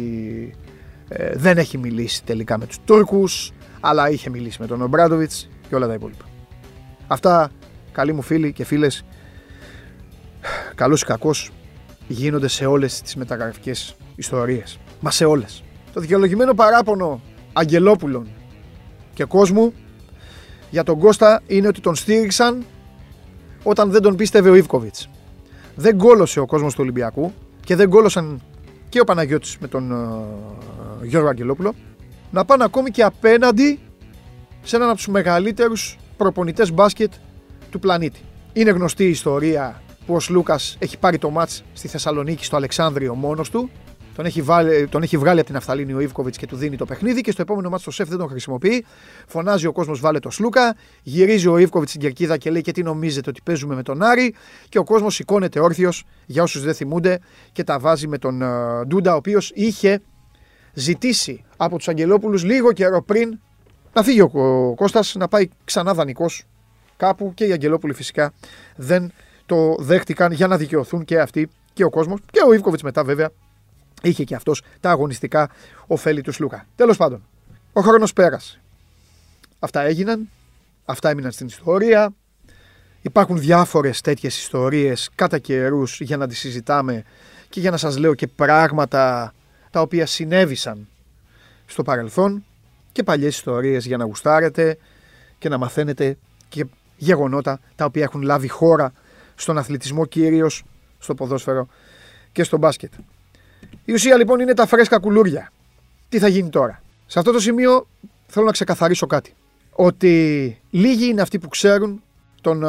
Speaker 1: δεν έχει μιλήσει τελικά με τους Τούρκους, αλλά είχε μιλήσει με τον Ομπράντοβιτς και όλα τα υπόλοιπα. Αυτά, καλοί μου φίλοι και φίλες, καλός ή κακός, γίνονται σε όλες τις μεταγραφικές ιστορίες. Μα σε όλες. Το δικαιολογημένο παράπονο Αγγελόπουλων και κόσμου για τον Κώστα είναι ότι τον στήριξαν όταν δεν τον πίστευε ο Ιβκοβιτς. Δεν γκόλωσε ο κόσμος του Ολυμπιακού και δεν γκόλωσαν και ο Παναγιώτης με τον Γιώργο Αγγελόπουλο να πάνε ακόμη και απέναντι σε έναν από τους μεγαλύτερους προπονητές μπάσκετ του πλανήτη. Είναι γνωστή η ιστορία που ο Σλούκας έχει πάρει το μάτς στη Θεσσαλονίκη στο Αλεξάνδριο μόνος του. Τον έχει βγάλει από την Ναφθαλίνη ο Ιβκοβιτς και του δίνει το παιχνίδι και στο επόμενο μάτς το ΣΕΦ δεν τον χρησιμοποιεί. Φωνάζει ο κόσμος βάλε το Σλούκα. Γυρίζει ο Ιβκοβιτς στην κερκίδα και λέει και τι νομίζετε ότι παίζουμε με τον Άρη. Και ο κόσμος σηκώνεται όρθιος για όσους δεν θυμούνται και τα βάζει με τον Ντούντα, ο οποίος είχε ζητήσει από τους Αγγελόπουλους λίγο καιρό πριν να φύγει ο Κώστας, να πάει ξανά δανεικός κάπου και οι Αγγελόπουλοι φυσικά δεν το δέχτηκαν για να δικαιωθούν και αυτοί και ο κόσμος και ο Ιβκοβιτς μετά βέβαια είχε και αυτός τα αγωνιστικά ωφέλη του Σλούκα. Τέλος πάντων, ο χρόνος πέρασε. Αυτά έγιναν, αυτά έμειναν στην ιστορία. Υπάρχουν διάφορες τέτοιες ιστορίες κατά καιρούς για να τις συζητάμε και για να σας λέω και πράγματα τα οποία συνέβησαν στο παρελθόν και παλιές ιστορίες για να γουστάρετε και να μαθαίνετε και γεγονότα τα οποία έχουν λάβει χώρα στον αθλητισμό, κυρίως στο ποδόσφαιρο και στο μπάσκετ. Η ουσία λοιπόν είναι τα φρέσκα κουλούρια. Τι θα γίνει τώρα? Σε αυτό το σημείο θέλω να ξεκαθαρίσω κάτι. Ότι λίγοι είναι αυτοί που ξέρουν τον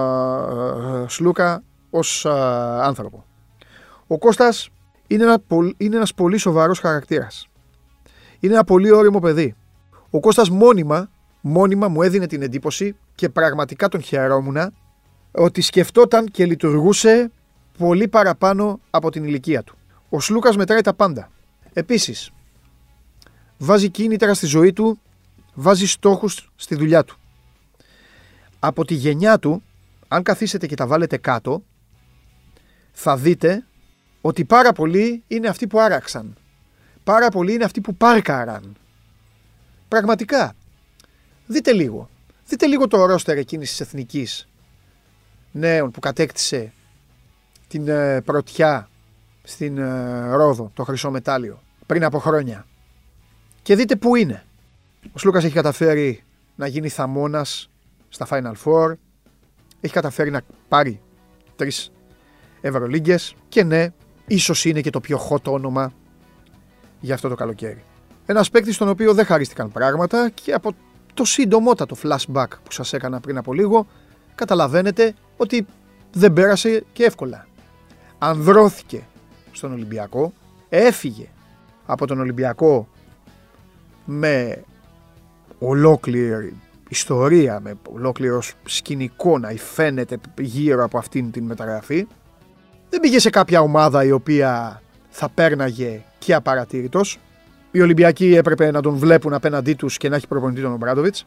Speaker 1: Σλούκα ως άνθρωπο. Ο Κώστας είναι ένας πολύ σοβαρός χαρακτήρας. Είναι ένα πολύ όριμο παιδί. Ο Κώστας μόνιμα μου έδινε την εντύπωση και πραγματικά τον χαιρόμουνα ότι σκεφτόταν και λειτουργούσε πολύ παραπάνω από την ηλικία του. Ο Σλούκας μετράει τα πάντα. Επίσης, βάζει κίνητρα στη ζωή του, βάζει στόχους στη δουλειά του. Από τη γενιά του, αν καθίσετε και τα βάλετε κάτω, θα δείτε ότι πάρα πολλοί είναι αυτοί που άραξαν. Πάρα πολλοί είναι αυτοί που πάρκαραν. Πραγματικά. Δείτε λίγο το ρόστερ εκείνης της εθνικής νέων που κατέκτησε την πρωτιά στην Ρόδο, το χρυσό μετάλλιο, πριν από χρόνια. Και δείτε πού είναι. Ο Σλούκας έχει καταφέρει να γίνει θαμώνας στα Final Four. Έχει καταφέρει να πάρει 3 Ευρωλίγκες. Και ναι, ίσως είναι και το πιο hot όνομα για αυτό το καλοκαίρι. Ένας παίκτης στον οποίο δεν χαρίστηκαν πράγματα και από το συντομότατο flashback που σας έκανα πριν από λίγο, καταλαβαίνετε ότι δεν πέρασε και εύκολα. Ανδρώθηκε στον Ολυμπιακό, έφυγε από τον Ολυμπιακό με ολόκληρη ιστορία, με ολόκληρο σκηνικό να υφαίνεται γύρω από αυτήν την μεταγραφή. Δεν πήγε σε κάποια ομάδα η οποία θα πέρναγε και απαρατήρητος. Οι Ολυμπιακοί έπρεπε να τον βλέπουν απέναντί τους και να έχει προπονητή τον Ομπράντοβιτς.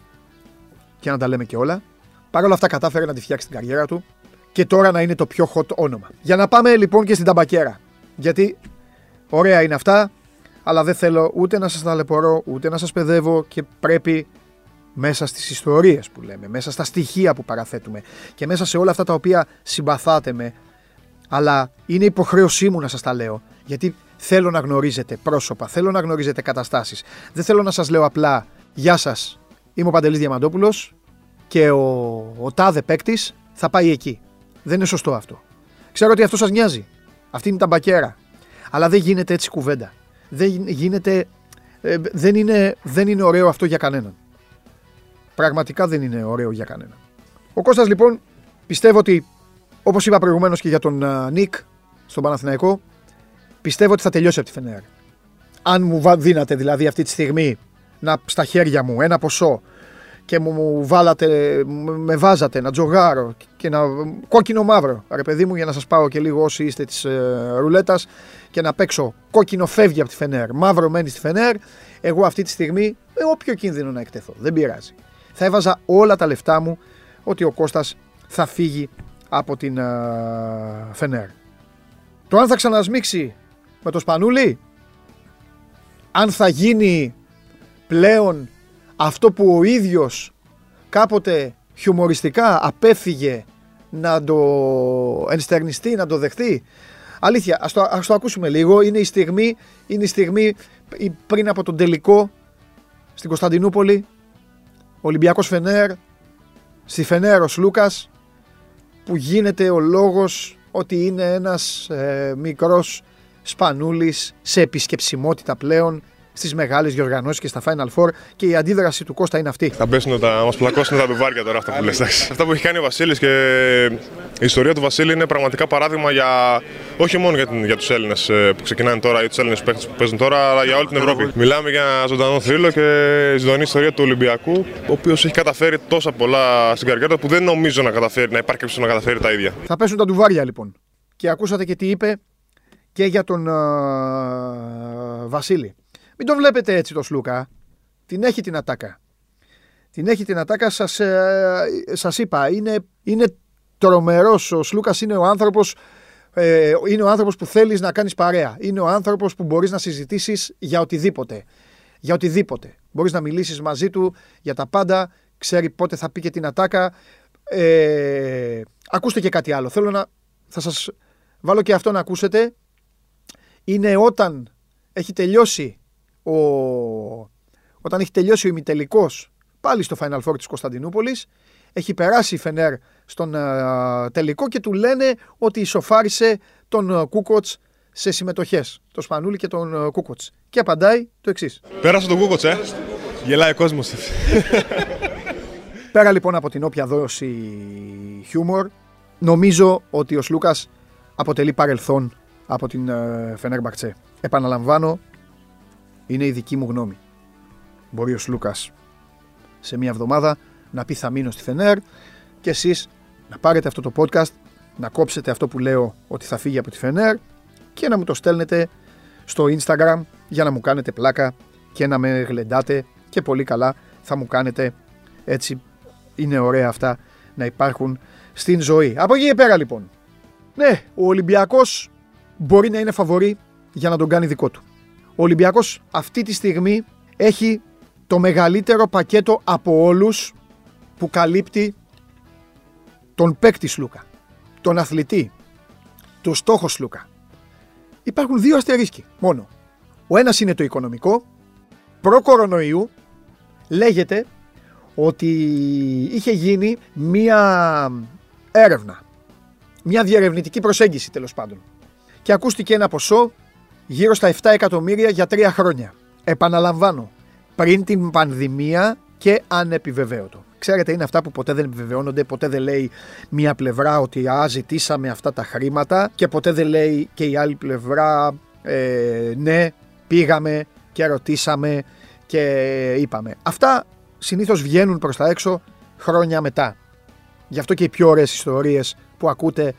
Speaker 1: Και να τα λέμε και όλα. Παρ' όλα αυτά κατάφερε να τη φτιάξει την καριέρα του και τώρα να είναι το πιο hot όνομα. Για να πάμε λοιπόν και στην ταμπακέρα. Γιατί ωραία είναι αυτά, αλλά δεν θέλω ούτε να σας ταλαιπωρώ, ούτε να σας παιδεύω και πρέπει μέσα στις ιστορίες που λέμε, μέσα στα στοιχεία που παραθέτουμε και μέσα σε όλα αυτά τα οποία συμπαθάτε με, αλλά είναι υποχρέωσή μου να σας τα λέω, γιατί θέλω να γνωρίζετε πρόσωπα, θέλω να γνωρίζετε καταστάσεις. Δεν θέλω να σας λέω απλά «Γεια σας, είμαι ο Παντελής Διαμαντόπουλος και ο τάδε παίκτης θα πάει εκεί». Δεν είναι σωστό αυτό. Ξέρω ότι αυτό σας νοιάζει. Αυτή είναι η ταμπακέρα. Αλλά δεν γίνεται έτσι κουβέντα. Δεν είναι ωραίο αυτό για κανέναν. Πραγματικά δεν είναι ωραίο για κανέναν. Ο Κώστας λοιπόν πιστεύω ότι, όπως είπα προηγουμένως και για τον Νίκ στον Παναθηναϊκό, πιστεύω ότι θα τελειώσει από τη Φενέρ. Αν μου δίνατε δηλαδή αυτή τη στιγμή στα χέρια μου ένα ποσό και με βάζατε να τζογάρω και να κόκκινο μαύρο, ρε παιδί μου, για να σας πάω και λίγο όσοι είστε της ρουλέτας και να παίξω κόκκινο φεύγει από τη Φενέρ, μαύρο μένει στη Φενέρ, εγώ αυτή τη στιγμή με όποιο κίνδυνο να εκτεθώ, δεν πειράζει. Θα έβαζα όλα τα λεφτά μου ότι ο Κώστας θα φύγει από την Φενέρ. Το αν θα ξανασμίξει με το Σπανούλι, αν θα γίνει πλέον αυτό που ο ίδιος κάποτε χιουμοριστικά απέφυγε να το ενστερνιστεί, να το δεχτεί. Αλήθεια, ας το ακούσουμε λίγο. Είναι η στιγμή πριν από τον τελικό στην Κωνσταντινούπολη. Ολυμπιακός Φενέρ, στη Φενέρ ο Σλούκας, που γίνεται ο λόγος ότι είναι ένας μικρός Σπανούλης σε επισκεψιμότητα πλέον στις μεγάλες διοργανώσεις και στα Final Four και η αντίδραση του Κώστα είναι αυτή.
Speaker 3: Θα πέσουν μας πλακώσουν τα ντουβάρια τώρα αυτά που λες. Αυτά που έχει κάνει ο Βασίλης και η ιστορία του Βασίλη είναι πραγματικά παράδειγμα όχι μόνο για τους Έλληνες που ξεκινάνε τώρα ή τους Έλληνες παίκτες που παίζουν τώρα, αλλά για όλη την Ευρώπη. Μιλάμε για ζωντανό θρύλο και ζωντανή ιστορία του Ολυμπιακού, ο οποίος έχει καταφέρει τόσα πολλά στην καριέρα του που δεν νομίζω να υπάρχει κάποιος να καταφέρει τα ίδια.
Speaker 1: Θα πέσουν τα ντουβάρια λοιπόν. Και ακούσατε και τι είπε και για τον Βασίλη. Μην το βλέπετε έτσι το Σλούκα. Την έχει την ατάκα. Την έχει την ατάκα, σας είπα. Είναι τρομερός ο Σλούκας, είναι ο άνθρωπος που θέλεις να κάνεις παρέα. Είναι ο άνθρωπος που μπορείς να συζητήσεις για οτιδήποτε. Για οτιδήποτε. Μπορείς να μιλήσεις μαζί του για τα πάντα. Ξέρει πότε θα πει και την ατάκα. Ακούστε και κάτι άλλο. Θα σας βάλω και αυτό να ακούσετε. Είναι όταν έχει τελειώσει ο ημιτελικός πάλι στο Final Four της Κωνσταντινούπολης, έχει περάσει η Φενέρ στον τελικό και του λένε ότι ισοφάρισε τον Κούκοτς σε συμμετοχές, τον Σπανούλη και τον Κούκοτς. Και απαντάει το εξής.
Speaker 3: Πέρασε τον Κούκοτς, γελάει ο κόσμος.
Speaker 1: Πέρα λοιπόν από την όποια δόση χιούμορ, νομίζω ότι ο Σλούκας αποτελεί παρελθόν από την Φενέρμπαχτσε. Επαναλαμβάνω, είναι η δική μου γνώμη. Μπορεί ο Σλούκας σε μια εβδομάδα να πει θα μείνω στη Φενέρ και εσείς να πάρετε αυτό το podcast, να κόψετε αυτό που λέω ότι θα φύγει από τη Φενέρ και να μου το στέλνετε στο Instagram για να μου κάνετε πλάκα και να με γλεντάτε και πολύ καλά θα μου κάνετε. Έτσι είναι ωραία αυτά να υπάρχουν στην ζωή. Από εκεί και πέρα λοιπόν, ναι, ο Ολυμπιακός μπορεί να είναι φαβορί για να τον κάνει δικό του. Ο Ολυμπιακός αυτή τη στιγμή έχει το μεγαλύτερο πακέτο από όλους που καλύπτει τον παίκτη Σλούκα, τον αθλητή, το στόχο Σλούκα. Υπάρχουν δύο αστερίσκοι μόνο. Ο ένας είναι το οικονομικό. Προ-κορονοϊού λέγεται ότι είχε γίνει μία έρευνα, μία διερευνητική προσέγγιση τέλος πάντων. Και ακούστηκε ένα ποσό γύρω στα 7 εκατομμύρια για 3 χρόνια. Επαναλαμβάνω, πριν την πανδημία και ανεπιβεβαίωτο. Ξέρετε, είναι αυτά που ποτέ δεν επιβεβαιώνονται, ποτέ δεν λέει μία πλευρά ότι ζητήσαμε αυτά τα χρήματα και ποτέ δεν λέει και η άλλη πλευρά ναι, πήγαμε και ρωτήσαμε και είπαμε. Αυτά συνήθως βγαίνουν προς τα έξω χρόνια μετά. Γι' αυτό και οι πιο ωραίες ιστορίες που ακούτε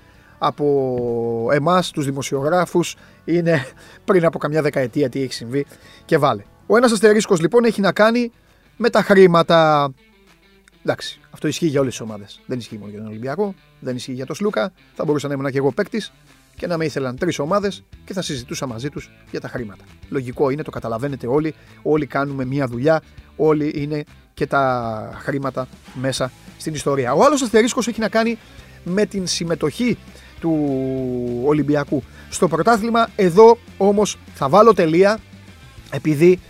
Speaker 1: από εμάς, τους δημοσιογράφους, είναι πριν από καμιά δεκαετία τι έχει συμβεί και βάλε. Ο ένας αστερίσκος λοιπόν έχει να κάνει με τα χρήματα. Εντάξει, αυτό ισχύει για όλες τις ομάδες. Δεν ισχύει μόνο για τον Ολυμπιακό, δεν ισχύει για τον Σλούκα. Θα μπορούσα να ήμουν και εγώ παίκτης και να με ήθελαν 3 ομάδες και θα συζητούσα μαζί τους για τα χρήματα. Λογικό είναι, το καταλαβαίνετε όλοι. Όλοι κάνουμε μία δουλειά, όλοι είναι και τα χρήματα μέσα στην ιστορία. Ο άλλος αστερίσκος έχει να κάνει με την συμμετοχή του Ολυμπιακού στο πρωτάθλημα. Εδώ όμως θα βάλω τελεία, επειδή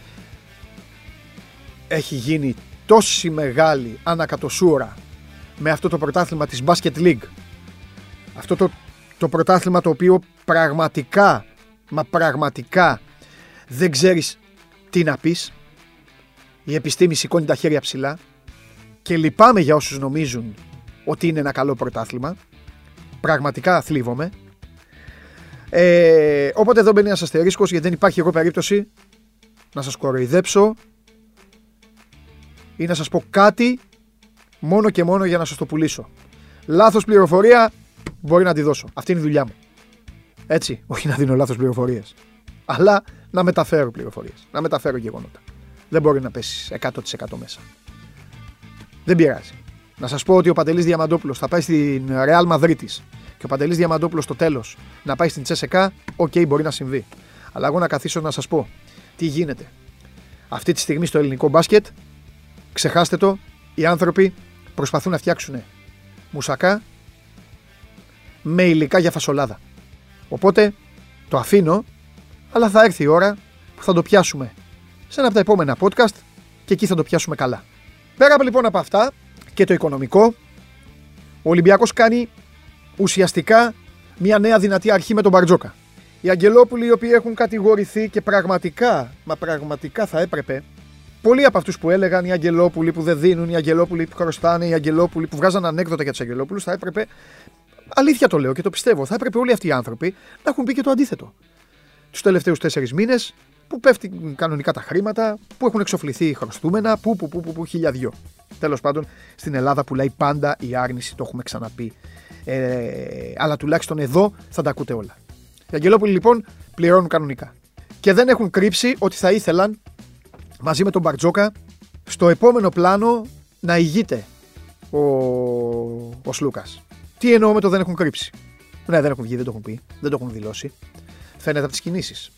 Speaker 1: έχει γίνει τόση μεγάλη ανακατοσούρα με αυτό το πρωτάθλημα της Basket League. Αυτό το πρωτάθλημα το οποίο πραγματικά, μα πραγματικά δεν ξέρεις τι να πεις. Η επιστήμη σηκώνει τα χέρια ψηλά και λυπάμαι για όσους νομίζουν ότι είναι ένα καλό πρωτάθλημα. Πραγματικά θλίβομαι. Οπότε εδώ μπαίνει ένας αστερίσκος, γιατί δεν υπάρχει εγώ περίπτωση να σας κοροϊδέψω ή να σας πω κάτι μόνο και μόνο για να σας το πουλήσω. Λάθος πληροφορία μπορεί να τη δώσω. Αυτή είναι η δουλειά μου. Έτσι, όχι να δίνω λάθος πληροφορίες, αλλά να μεταφέρω πληροφορίες, να μεταφέρω γεγονότα. Δεν μπορεί να πέσει 100% μέσα. Δεν πειράζει. Να σας πω ότι ο Παντελής Διαμαντόπουλος θα πάει στην Ρεάλ Μαδρίτης και ο Παντελής Διαμαντόπουλος στο τέλος να πάει στην Τσέσεκα, μπορεί να συμβεί. Αλλά εγώ να καθίσω να σας πω τι γίνεται. Αυτή τη στιγμή στο ελληνικό μπάσκετ, ξεχάστε το, οι άνθρωποι προσπαθούν να φτιάξουν μουσακά με υλικά για φασολάδα. Οπότε το αφήνω, αλλά θα έρθει η ώρα που θα το πιάσουμε σε ένα από τα επόμενα podcast και εκεί θα το πιάσουμε καλά. Πέρα λοιπόν από αυτά και το οικονομικό, ο Ολυμπιακός κάνει ουσιαστικά μια νέα δυνατή αρχή με τον Μπαρτζόκα. Οι Αγγελόπουλοι οι οποίοι έχουν κατηγορηθεί και πραγματικά θα έπρεπε, πολλοί από αυτούς που έλεγαν οι Αγγελόπουλοι που δεν δίνουν, οι Αγγελόπουλοι που χρωστάνε, οι Αγγελόπουλοι που βγάζαν ανέκδοτα για τους Αγγελόπουλους, θα έπρεπε, αλήθεια το λέω και το πιστεύω, θα έπρεπε όλοι αυτοί οι άνθρωποι να έχουν πει και το αντίθετο. Τους τελευταίους 4 μήνες που πέφτουν κανονικά τα χρήματα, που έχουν εξοφληθεί χρωστούμενα, που 1002. Τέλος πάντων, στην Ελλάδα πουλάει πάντα η άρνηση, το έχουμε ξαναπεί. Αλλά τουλάχιστον εδώ θα τα ακούτε όλα. Οι Αγγελόπουλοι λοιπόν πληρώνουν κανονικά. Και δεν έχουν κρύψει ότι θα ήθελαν μαζί με τον Μπαρτζόκα στο επόμενο πλάνο να ηγείται ο Σλούκας. Τι εννοώ με το δεν έχουν κρύψει? Ναι, δεν έχουν βγει, δεν το έχουν πει, δεν το έχουν δηλώσει. Φαίνεται από τις κινήσεις.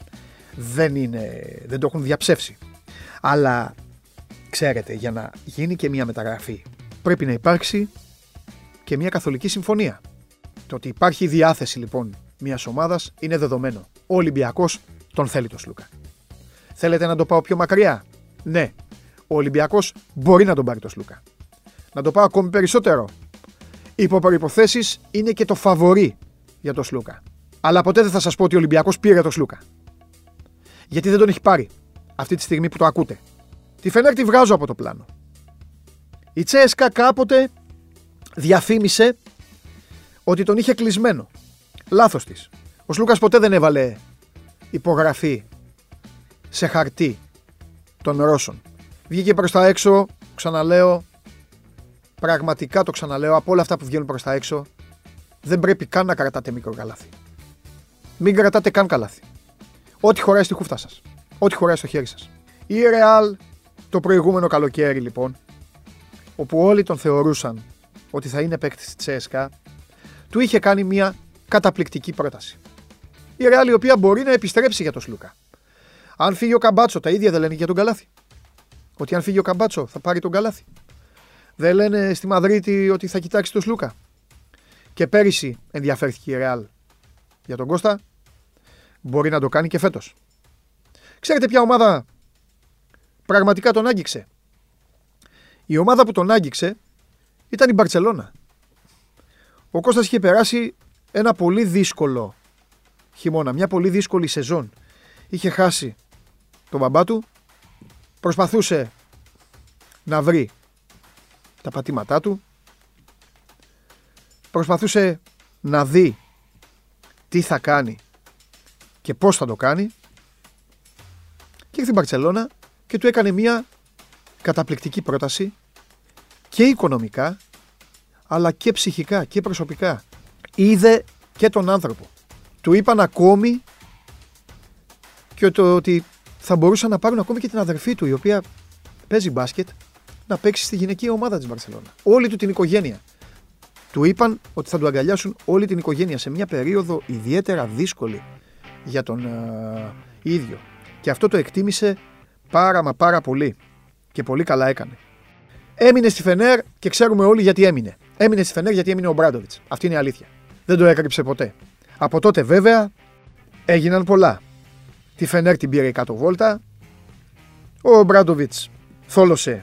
Speaker 1: Δεν το έχουν διαψεύσει. Αλλά ξέρετε, για να γίνει και μια μεταγραφή πρέπει να υπάρξει και μια καθολική συμφωνία. Το ότι υπάρχει διάθεση λοιπόν μιας ομάδας είναι δεδομένο. Ο Ολυμπιακός τον θέλει τον Σλούκα. Θέλετε να το πάω πιο μακριά? Ναι. Ο Ολυμπιακός μπορεί να τον πάρει τον Σλούκα. Να το πάω ακόμη περισσότερο. Υπό προϋποθέσεις είναι και το φαβορί για τον Σλούκα. Αλλά ποτέ δεν θα σας πω ότι ο Ολυμπιακός πήρε τον Σλούκα. Γιατί δεν τον έχει πάρει αυτή τη στιγμή που το ακούτε. Τη Φενέρ τη βγάζω από το πλάνο. Η Τσέσκα κάποτε διαφήμισε ότι τον είχε κλεισμένο. Λάθος της. Ο Σλούκας ποτέ δεν έβαλε υπογραφή σε χαρτί των Ρώσων. Βγήκε προς τα έξω, ξαναλέω, πραγματικά το ξαναλέω, από όλα αυτά που βγαίνουν προς τα έξω, δεν πρέπει καν να κρατάτε μικρό καλάθι. Μην κρατάτε καν καλάθι. Ό,τι χωράει στη χούφτα σας. Ό,τι χωράει στο χέρι σας. Η Ρεάλ το προηγούμενο καλοκαίρι λοιπόν, όπου όλοι τον θεωρούσαν ότι θα είναι παίκτης της Τσέσκα, του είχε κάνει μια καταπληκτική πρόταση. Η Ρεάλ η οποία μπορεί να επιστρέψει για τον Σλούκα. Αν φύγει ο Καμπάτσο, τα ίδια δεν λένε για τον Καλάθι? Ότι αν φύγει ο Καμπάτσο θα πάρει τον Καλάθι? Δεν λένε στη Μαδρίτη ότι θα κοιτάξει τον Σλούκα? Και πέρυσι ενδιαφέρθηκε η Ρεάλ για τον Κώστα. Μπορεί να το κάνει και φέτος. Ξέρετε ποια ομάδα πραγματικά τον άγγιξε? Η ομάδα που τον άγγιξε ήταν η Μπαρτσελώνα. Ο Κώστας είχε περάσει ένα πολύ δύσκολο χειμώνα, μια πολύ δύσκολη σεζόν. Είχε χάσει τον μπαμπά του, προσπαθούσε να βρει τα πατήματά του, προσπαθούσε να δει τι θα κάνει και πώς θα το κάνει, και ήρθε η Μπαρτσελώνα και του έκανε μια καταπληκτική πρόταση και οικονομικά αλλά και ψυχικά και προσωπικά. Είδε και τον άνθρωπο. Του είπαν ακόμη και το ότι θα μπορούσαν να πάρουν ακόμη και την αδερφή του, η οποία παίζει μπάσκετ, να παίξει στη γυναικεία ομάδα της Μπαρσελόνα. Όλη του την οικογένεια. Του είπαν ότι θα του αγκαλιάσουν όλη την οικογένεια σε μια περίοδο ιδιαίτερα δύσκολη για τον ίδιο. Και αυτό το εκτίμησε πάρα πολύ. Και πολύ καλά έκανε. Έμεινε στη Φενέρ και ξέρουμε όλοι γιατί έμεινε. Έμεινε στη Φενέρ γιατί έμεινε ο Μπράντοβιτς. Αυτή είναι η αλήθεια. Δεν το έκρυψε ποτέ. Από τότε βέβαια έγιναν πολλά. Τη Φενέρ την πήρε η κάτω βόλτα. Ο Μπράντοβιτς θόλωσε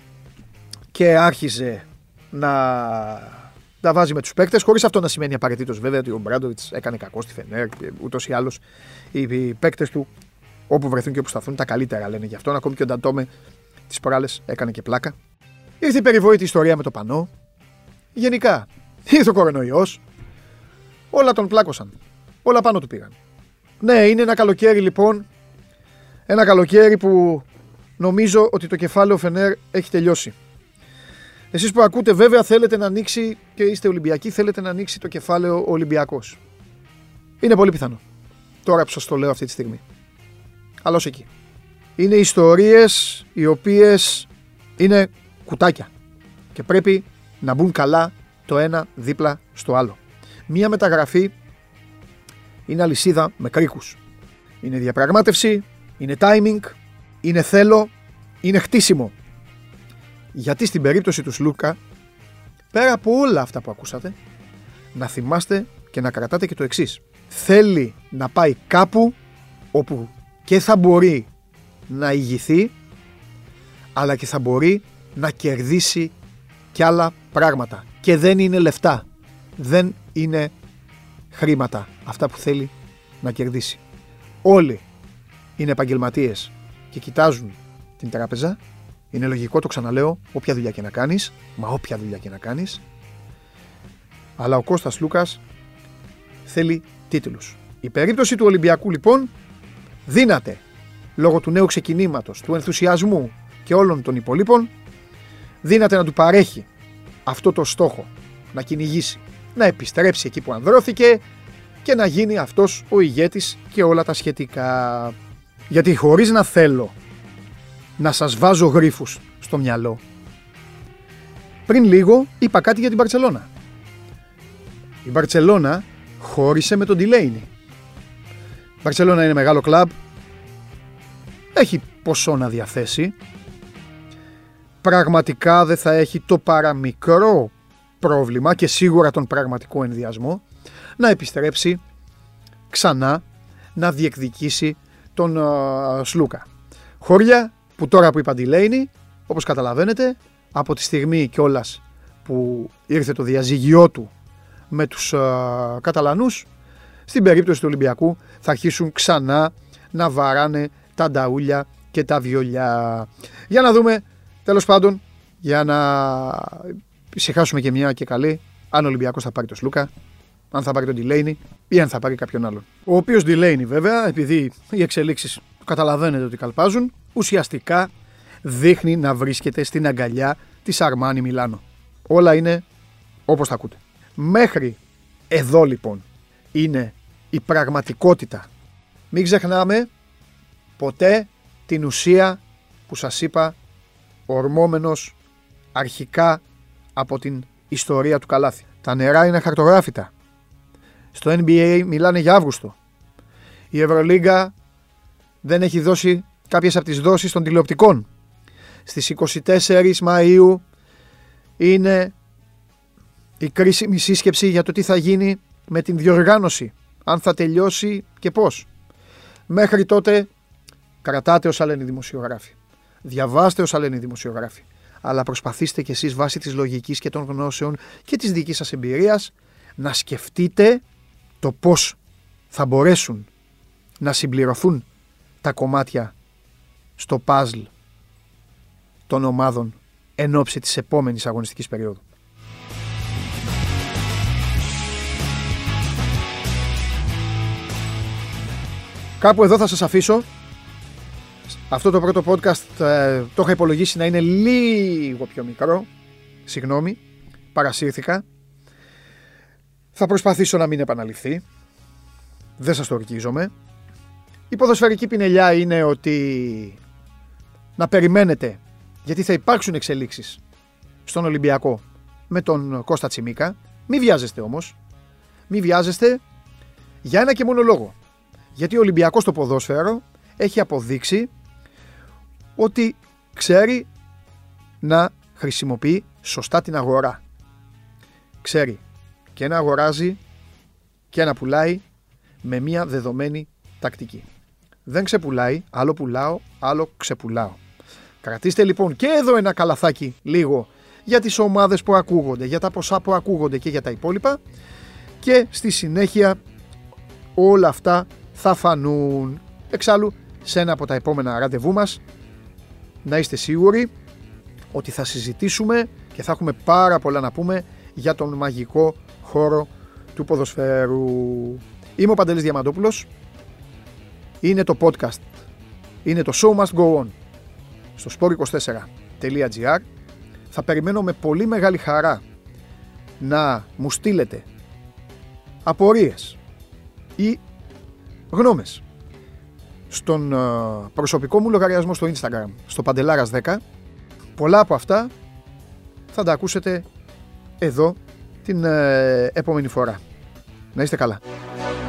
Speaker 1: και άρχιζε να τα βάζει με τους παίκτες, χωρίς αυτό να σημαίνει απαραίτητος βέβαια ότι ο Μπράντοβιτς έκανε κακό στη Φενέρ. Ούτως ή άλλως οι παίκτες του, όπου βρεθούν και όπου σταθούν, τα καλύτερα λένε γι' αυτόν. Ακόμη και ο Νταντόμε τις προάλλες έκανε και πλάκα. Ήρθε η περιβόητη ιστορία με το πανό. Γενικά, ήρθε ο κορονοϊός. Όλα τον πλάκωσαν. Όλα πάνω του πήγαν. Ναι, είναι ένα καλοκαίρι λοιπόν. Ένα καλοκαίρι που νομίζω ότι το κεφάλαιο Φενέρ έχει τελειώσει. Εσείς που ακούτε βέβαια θέλετε να ανοίξει και είστε Ολυμπιακοί, θέλετε να ανοίξει το κεφάλαιο Ολυμπιακός. Είναι πολύ πιθανό. Τώρα που σας το λέω αυτή τη στιγμή. Αλλά ως εκεί. Είναι ιστορίες οι οποίες είναι κουτάκια και πρέπει να μπουν καλά το ένα δίπλα στο άλλο. Μία μεταγραφή είναι αλυσίδα με κρίκους. Είναι διαπραγμάτευση, είναι timing, είναι θέλω, είναι χτίσιμο. Γιατί στην περίπτωση του Σλούκα, πέρα από όλα αυτά που ακούσατε, να θυμάστε και να κρατάτε και το εξής. Θέλει να πάει κάπου όπου και θα μπορεί να ηγηθεί, αλλά και θα μπορεί να κερδίσει κι άλλα πράγματα. Και δεν είναι λεφτά, δεν είναι χρήματα αυτά που θέλει να κερδίσει. Όλοι είναι επαγγελματίες και κοιτάζουν την τράπεζα. Είναι λογικό, το ξαναλέω, όποια δουλειά και να κάνεις, όποια δουλειά και να κάνεις. Αλλά ο Κώστας Λούκας θέλει τίτλους. Η περίπτωση του Ολυμπιακού λοιπόν δύναται λόγω του νέου ξεκινήματος, του ενθουσιασμού και όλων των υπολείπων, δύναται να του παρέχει αυτό το στόχο, να κυνηγήσει, να επιστρέψει εκεί που ανδρώθηκε και να γίνει αυτός ο ηγέτης και όλα τα σχετικά. Γιατί χωρίς να θέλω να σας βάζω γρίφους στο μυαλό, πριν λίγο είπα κάτι για την Μπαρτσελώνα. Η Μπαρτσελώνα χώρισε με τον Ντιλέινι. Η Μπαρτσελώνα είναι μεγάλο κλαμπ, έχει ποσό να διαθέσει, πραγματικά δεν θα έχει το παραμικρό πρόβλημα και σίγουρα τον πραγματικό ενδιασμό να επιστρέψει ξανά να διεκδικήσει τον Σλούκα. Χώρια που τώρα που είπα Ντιλέινι, όπως καταλαβαίνετε, από τη στιγμή κιόλας που ήρθε το διαζύγιό του με τους Καταλανούς, στην περίπτωση του Ολυμπιακού θα αρχίσουν ξανά να βαράνε τα νταούλια και τα βιολιά. Για να δούμε, τέλος πάντων, για να ησυχάσουμε και μια και καλή, αν ο Ολυμπιακός θα πάρει τον Σλούκα, αν θα πάρει τον Ντιλέινι ή αν θα πάρει κάποιον άλλον. Ο οποίος Ντιλέινι βέβαια, επειδή οι εξελίξεις καταλαβαίνετε ότι καλπάζουν, ουσιαστικά δείχνει να βρίσκεται στην αγκαλιά της Αρμάνι Μιλάνο. Όλα είναι όπως τα ακούτε. Μέχρι εδώ λοιπόν είναι η πραγματικότητα. Μην ξεχνάμε ποτέ την ουσία που σας είπα, ορμόμενος αρχικά από την ιστορία του καλάθι. Τα νερά είναι χαρτογράφητα. Στο NBA μιλάνε για Αύγουστο. Η Ευρωλίγκα δεν έχει δώσει κάποιες από τις δόσεις των τηλεοπτικών. Στις 24 Μαΐου είναι η κρίσιμη σύσκεψη για το τι θα γίνει με την διοργάνωση, αν θα τελειώσει και πώς. Μέχρι τότε κρατάτε όσα λένε οι δημοσιογράφοι. Διαβάστε όσα λένε οι δημοσιογράφοι. Αλλά προσπαθήστε κι εσείς βάσει της λογικής και των γνώσεων και της δικής σας εμπειρίας να σκεφτείτε το πώς θα μπορέσουν να συμπληρωθούν τα κομμάτια στο παζλ των ομάδων εν ώψη της επόμενης αγωνιστικής περίοδου. Κάπου εδώ θα σας αφήσω. Αυτό το πρώτο podcast το είχα υπολογίσει να είναι λίγο πιο μικρό. Συγγνώμη, παρασύρθηκα. Θα προσπαθήσω να μην επαναληφθεί. Δεν σας το ορκίζομαι. Η ποδοσφαιρική πινελιά είναι ότι να περιμένετε, γιατί θα υπάρξουν εξελίξεις στον Ολυμπιακό με τον Κώστα Τσιμίκα. Μη βιάζεστε όμως. Μη βιάζεστε για ένα και μόνο λόγο. Γιατί ο Ολυμπιακός στο ποδόσφαιρο έχει αποδείξει ότι ξέρει να χρησιμοποιεί σωστά την αγορά. Ξέρει και να αγοράζει και να πουλάει με μια δεδομένη τακτική. Δεν ξεπουλάει, άλλο πουλάω, άλλο ξεπουλάω. Κρατήστε λοιπόν και εδώ ένα καλαθάκι λίγο για τις ομάδες που ακούγονται, για τα ποσά που ακούγονται και για τα υπόλοιπα και στη συνέχεια όλα αυτά θα φανούν. Εξάλλου, σε ένα από τα επόμενα ραντεβού μας, να είστε σίγουροι ότι θα συζητήσουμε και θα έχουμε πάρα πολλά να πούμε για τον μαγικό χώρο του ποδοσφαίρου. Είμαι ο Παντελής Διαμαντόπουλος. Είναι το podcast. Είναι το Show Must Go On στο sport24.gr. Θα περιμένω με πολύ μεγάλη χαρά να μου στείλετε απορίες ή γνώμες στον προσωπικό μου λογαριασμό στο Instagram, στο Παντελάρας10. Πολλά από αυτά θα τα ακούσετε εδώ την επόμενη φορά. Να είστε καλά.